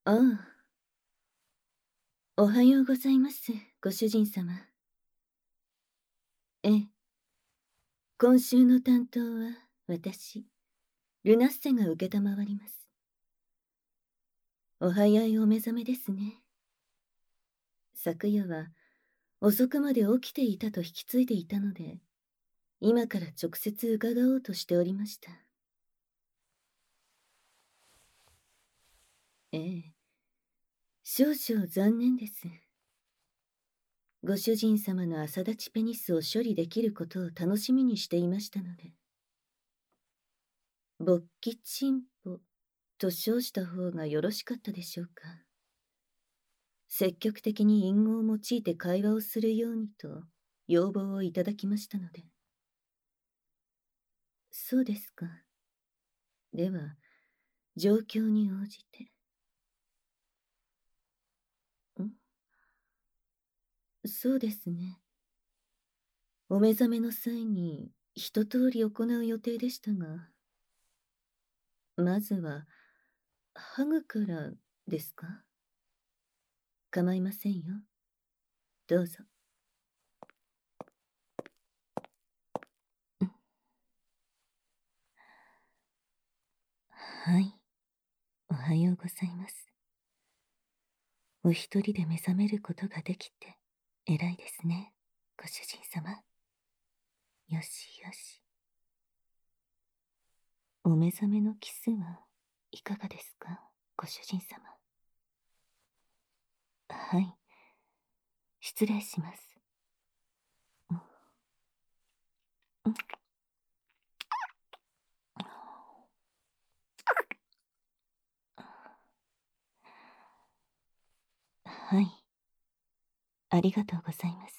ああ、おはようございます、ご主人様。ええ、今週の担当は私、ルナッセが承ります。お早いお目覚めですね。昨夜は遅くまで起きていたと引き継いでいたので、今から直接伺おうとしておりました。ええ、少々残念です。ご主人様の朝立ちペニスを処理できることを楽しみにしていましたので。勃起チンポと称した方がよろしかったでしょうか。積極的に隠語を用いて会話をするようにと要望をいただきましたので。そうですか。では、状況に応じて。そうですね。お目覚めの際に一通り行う予定でしたが、まずは、ハグからですか？構いませんよ。どうぞ。はい。おはようございます。お一人で目覚めることができて偉いですね、ご主人様。よしよし。お目覚めのキスはいかがですか、ご主人様。はい。失礼します。うんうん、はい。ありがとうございます。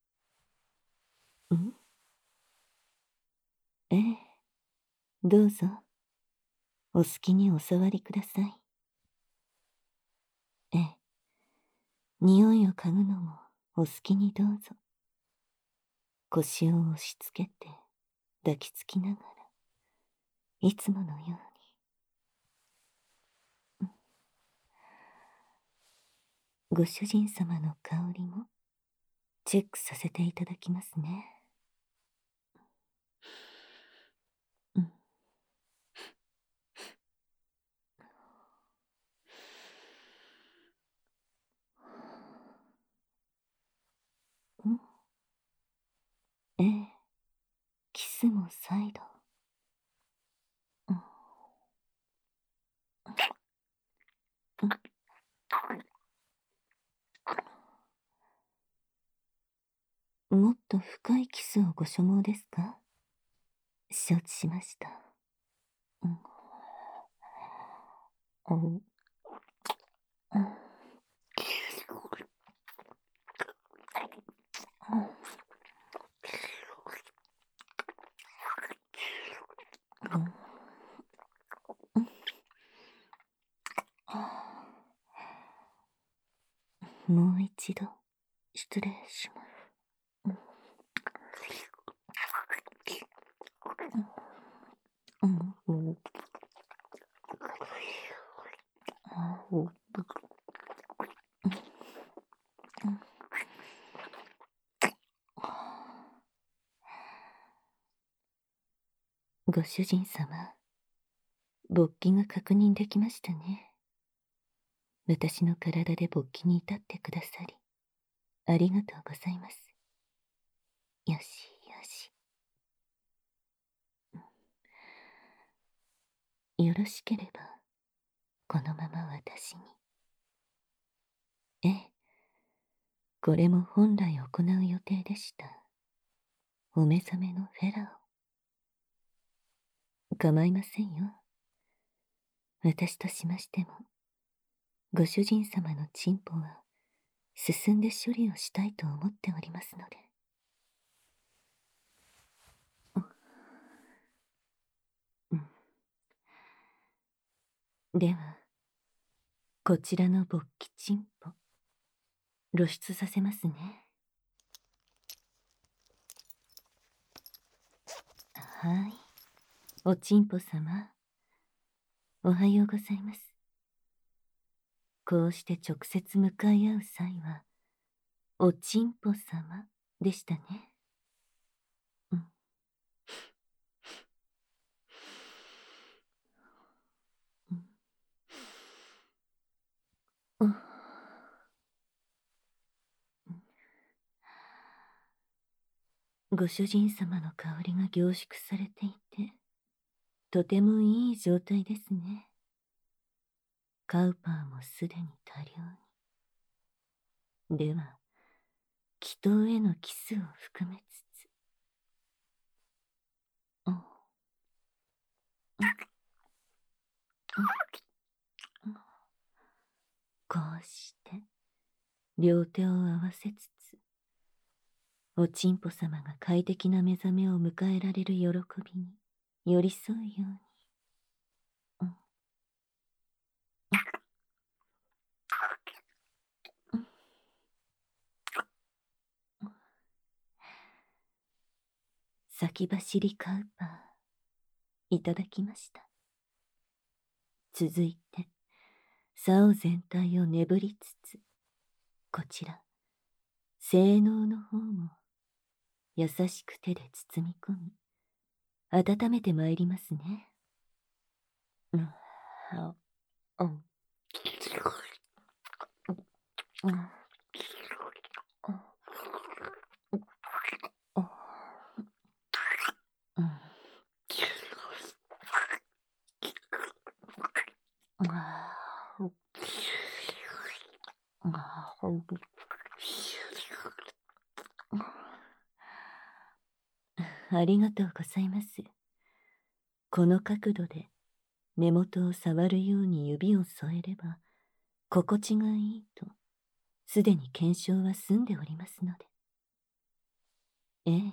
んええ。どうぞ。お好きにお触りください。ええ。匂いを嗅ぐのもお好きにどうぞ。腰を押し付けて抱きつきながら、いつものように。ご主人様の香りもチェックさせていただきますね。うん。うん。ええ。キスも再度。うん。うん。もっと深いキスをご所望ですか？承知しました。うん。うん。うん。もう一度失礼します。うん。うん。うん。ご主人様、勃起が確認できましたね。私の体で勃起に至ってくださり、ありがとうございます。よしよし。よろしければ、このまま私に。ええ、これも本来行う予定でした。お目覚めのフェラを。構いませんよ。私としましても、ご主人様のチンポは、進んで処理をしたいと思っておりますので。うん。では、こちらの勃起チンポ、露出させますね。はい。おちんぽ様、おはようございます。 こうして直接向かい合う際は、おちんぽ様でしたね。うん。うん。ご主人様の香りが凝縮されていて、とてもいい状態ですね。カウパーもすでに多量に。では、祈祷へのキスを含めつつ。うん。うん。うん。こうして、両手を合わせつつ、おちんぽ様が快適な目覚めを迎えられる喜びに寄り添うように。うん。うん。先走りカウパー、いただきました。続いて、竿全体を眠りつつ、こちら、性能の方も、優しく手で包み込み、温めてまいりますね。うん。うん。うん。うん。ありがとうございます。この角度で根元を触るように指を添えれば心地がいいとすでに検証は済んでおりますので。ええ。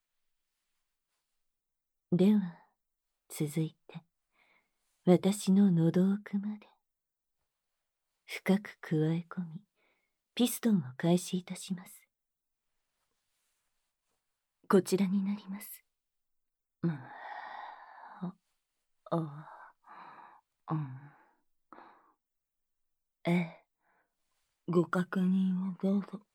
では続いて私の喉奥まで深く加え込みピストンを開始いたします。こちらになります。うん。うん。ええ、ご確認をどうぞ。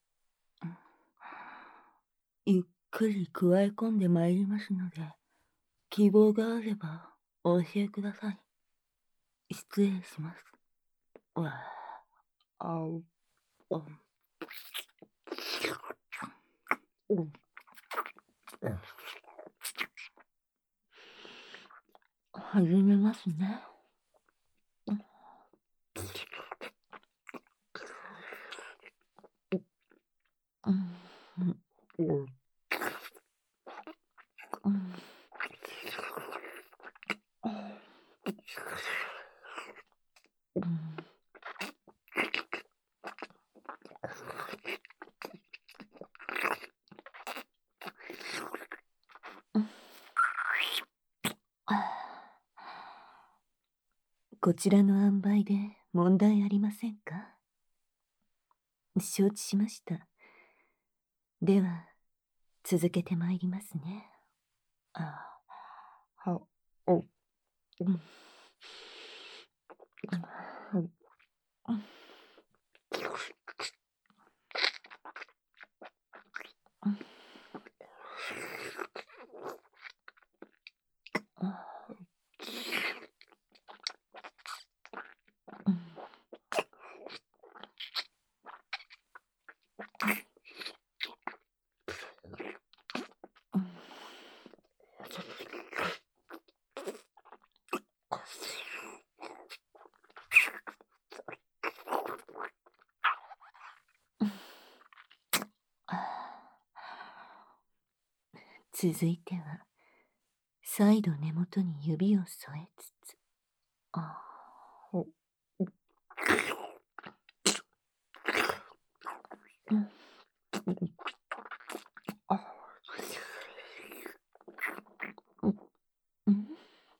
ゆっくり加え込んでまいりますので、希望があればお教えください。失礼します。わあ、う、うん。始めますね。うん。うん。うん。うん。こちらの塩梅で問題ありませんか？承知しました。では、続けてまいりますね。あ、は、お、うん。うん。続いては、再度根元に指を添えつつ、あ、ほ、うん。あ、うん。うん。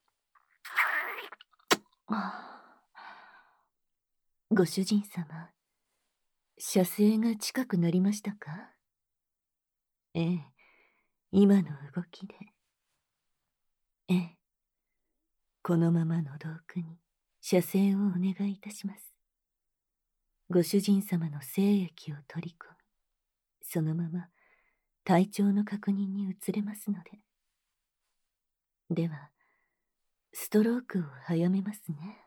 あ、ご主人様、射精が近くなりましたか？ええ、今の動きで。ええ、このままの洞窟に射精をお願いいたします。 ご主人様の精液を取り込み、そのまま体調の確認に移れますので。では、ストロークを早めますね。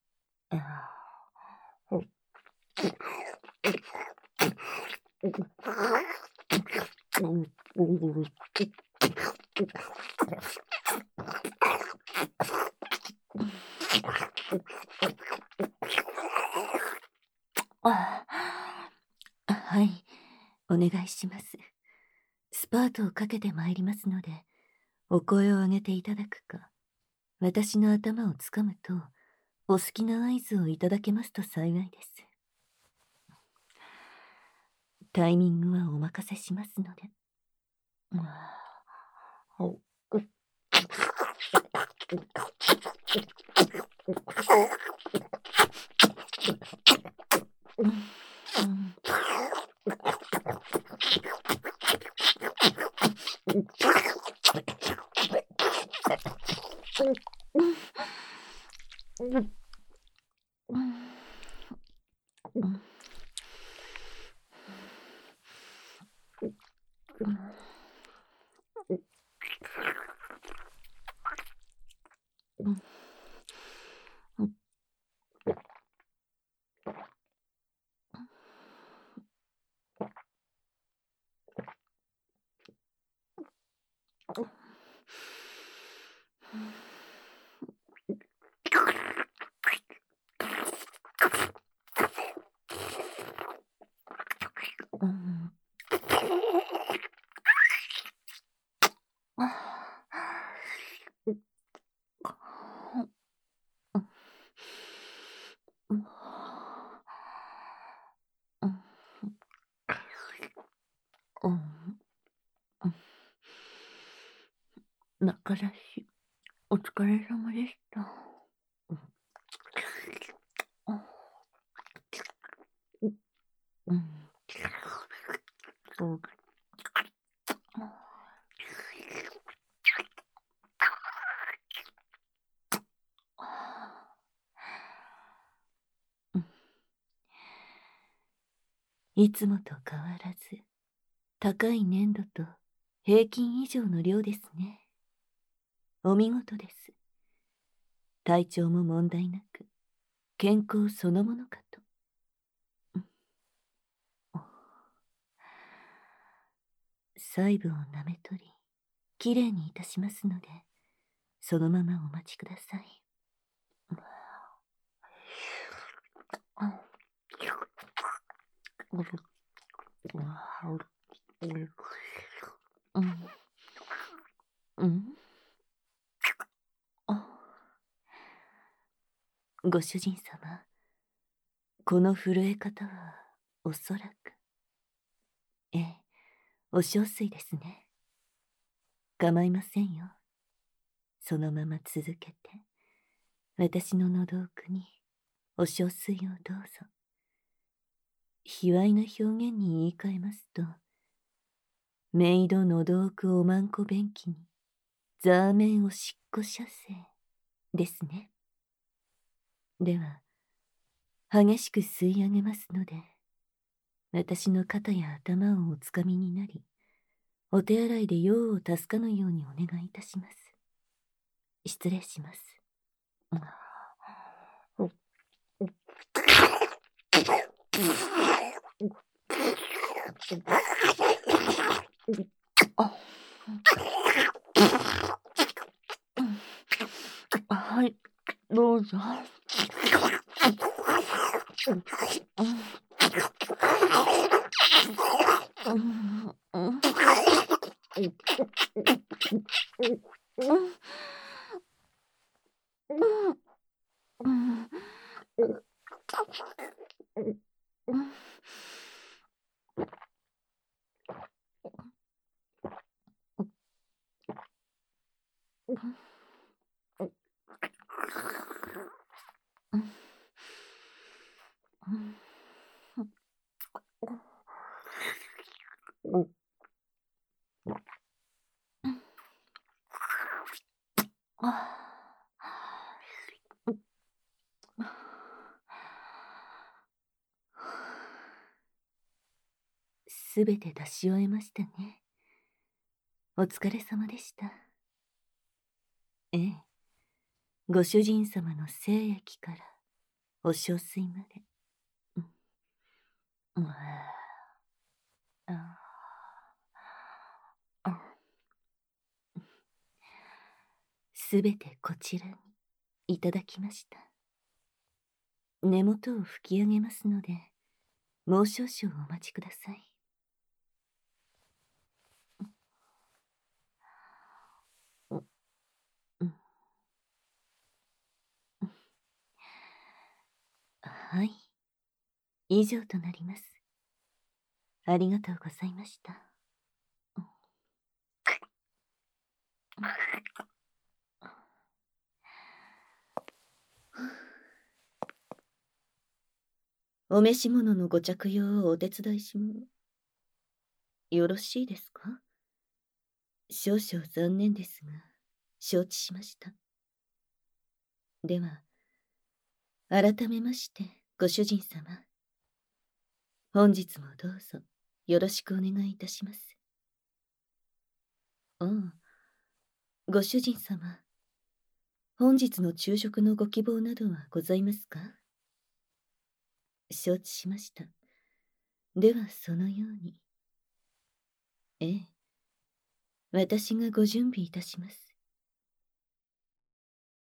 はい、お願いします。スパートをかけてまいりますので、お声を上げていただくか、私の頭をつかむと、お好きな合図をいただけますと幸いです。タイミングはお任せしますので。なからし、お疲れ様でした。いつもと変わらず、高い粘度と平均以上の量ですね。お見事です。体調も問題なく、健康そのものかと。細部を舐め取り、きれいにいたしますので、そのままお待ちください。ご主人様、この震え方はおそらく、お小水ですね。構いませんよ。そのまま続けて、私の喉奥にお小水をどうぞ。卑猥な表現に言い換えますと、メイド喉奥おまんこ便器に、ザーメンおしっこ射精ですね。では、激しく吸い上げますので、私の肩や頭をおつかみになり、お手洗いで用を足すかのようにお願いいたします。失礼します。はい、どうぞ。 すべて出し終えましたね。お疲れ様でした。ええ、ご主人様の精液からお小水まで。うん、うん、すべてこちらにいただきました。根元を吹き上げますので、もう少々お待ちください。うん、うん、はい、以上となります。ありがとうございました。お召し物のご着用をお手伝いしもよろしいですか？少々残念ですが、承知しました。では、改めまして、ご主人様。本日もどうぞ、よろしくお願いいたします。ああ、ご主人様。本日の昼食のご希望などはございますか？承知しました。では、そのように。ええ。私がご準備いたします。